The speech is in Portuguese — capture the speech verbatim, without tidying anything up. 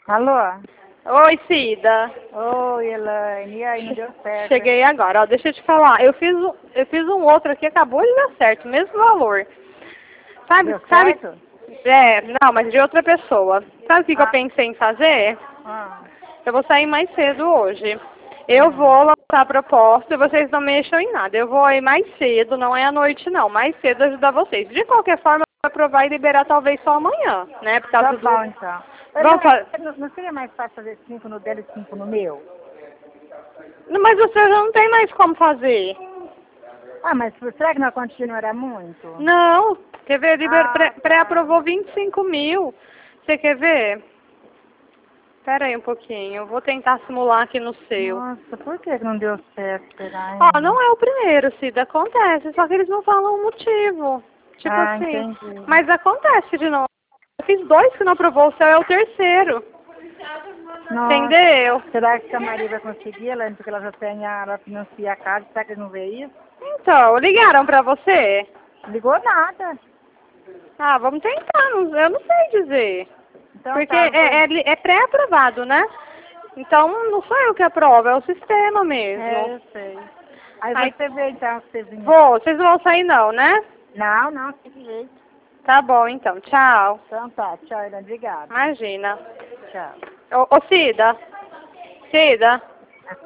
Alô? Oi, Cida. Oi, Elaine. E aí, não deu certo? Cheguei agora. Ó, deixa eu te falar. Eu fiz, um, eu fiz um outro aqui, acabou de dar certo, mesmo valor. Sabe, Deu sabe? certo? É, não, mas de outra pessoa. Sabe o que, que eu Ah. pensei em fazer? Ah. Eu vou sair mais cedo hoje. Eu Hum. vou lançar a proposta e vocês não mexam em nada. Eu vou ir mais cedo, não é à noite não, mais cedo ajudar vocês. De qualquer forma, eu vou aprovar e liberar talvez só amanhã, né? Porque tá Tá tudo... bom, então. Vamos Elaine, fa... não, não seria mais fácil fazer cinco no dela e cinco no meu? Mas você já não tem mais como fazer. Ah, mas será que na quantia não era muito? Não, quer ver? Liber... Ah, pré- tá. Pré-aprovou vinte e cinco mil. Você quer ver? Espera aí um pouquinho, eu vou tentar simular aqui no seu. Nossa, por que não deu certo, Ó, Elaine? não é o primeiro, Cida, acontece, só que eles não falam o motivo. Tipo Ah, assim, entendi. mas acontece de novo. Eu fiz dois que não aprovou, o seu é o terceiro. Nossa, Entendeu? será que a Maria vai conseguir, Elaine? Porque ela já tem, a, ela financia a casa, será que eles não vê isso? Então, ligaram pra você? Ligou nada. Ah, vamos tentar, não- eu não sei dizer. Então Porque tá, depois... é, é, é pré-aprovado, né? Então não sou eu que aprovo, é o sistema É, mesmo. eu sei. Aí Aí, você vê então, você vinha. vou, vocês não vão sair não, né? Não, não, que jeito. Tá bom, então, tchau. Então tá, tchau, Elaine, obrigada. Imagina. Tchau. Ô, ô Cida, Cida.